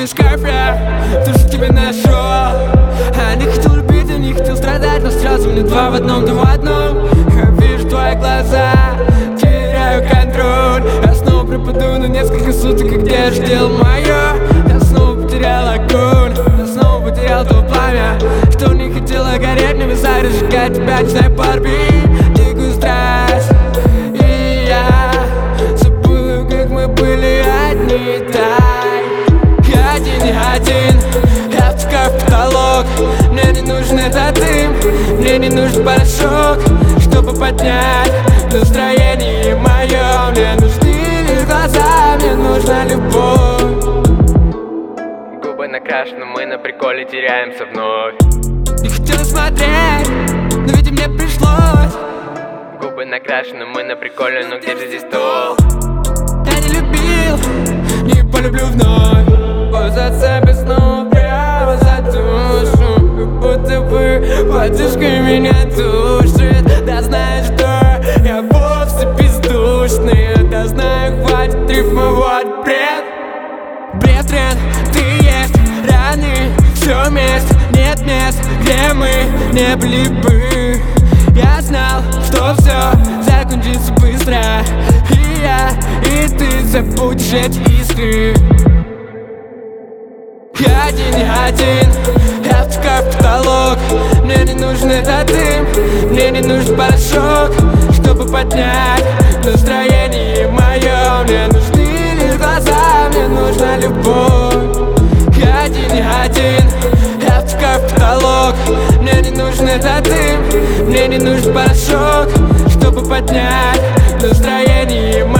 любишь кайф, я тоже тебя нашел. Я не хотел любить, я не хотел страдать, но сразу мне два в одном, два в одном. Я вижу твои глаза, теряю контроль. Я снова пропаду на несколько суток, и где же дело мое? Я снова потерял огонь, я снова потерял то пламя, что не хотела гореть, не мешай разжигать тебя, не знаю, порви дикую страсть. И я забыл, как мы были одни, дай. Я один, я втекаю в потолок. Мне не нужен этот дым, мне не нужен порошок, чтобы поднять настроение мое. Мне нужны лишь глаза, мне нужна любовь. Губы накрашены, мы на приколе теряемся вновь. Не хотела смотреть, но ведь мне пришлось. Губы накрашены, мы на приколе, но где же здесь стол? Я не любил, не полюблю вновь. Позаться без снов прямо за душу, как будто бы подушкой меня душит. Да знаю, что я вовсе бездушный, да знаю, хватит рифмовать бред. Бред, ты есть, раны, все вместе, нет мест, где мы не были бы. Я знал, что все закончится быстро, и я, и ты забудешь эти искры. Я один, я втекаю в потолок. Мне не нужен этот дым, мне не нужен порошок, чтобы поднять настроение мое. Мне нужны лишь глаза, мне нужна любовь. Я один, я втекаю в потолок. Мне не нужен этот дым, мне не нужен порошок, чтобы поднять настроение мое.